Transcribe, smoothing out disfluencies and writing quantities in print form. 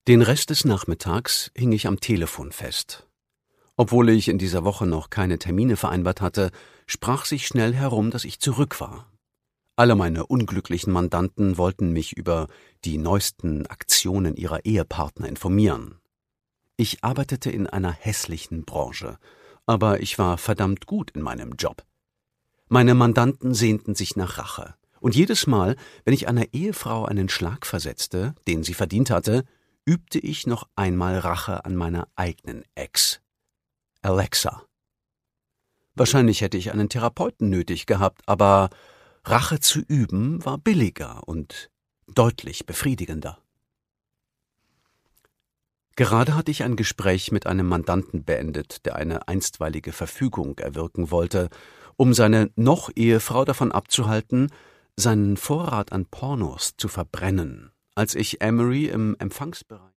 Den Rest des Nachmittags hing ich am Telefon fest. Obwohl ich in dieser Woche noch keine Termine vereinbart hatte, sprach sich schnell herum, dass ich zurück war. Alle meine unglücklichen Mandanten wollten mich über die neuesten Aktionen ihrer Ehepartner informieren. Ich arbeitete in einer hässlichen Branche, aber ich war verdammt gut in meinem Job. Meine Mandanten sehnten sich nach Rache, und jedes Mal, wenn ich einer Ehefrau einen Schlag versetzte, den sie verdient hatte, übte ich noch einmal Rache an meiner eigenen Ex, Alexa. Wahrscheinlich hätte ich einen Therapeuten nötig gehabt, aber Rache zu üben war billiger und deutlich befriedigender. Gerade hatte ich ein Gespräch mit einem Mandanten beendet, der eine einstweilige Verfügung erwirken wollte, um seine Noch-Ehefrau davon abzuhalten, seinen Vorrat an Pornos zu verbrennen, als ich Emery im Empfangsbereich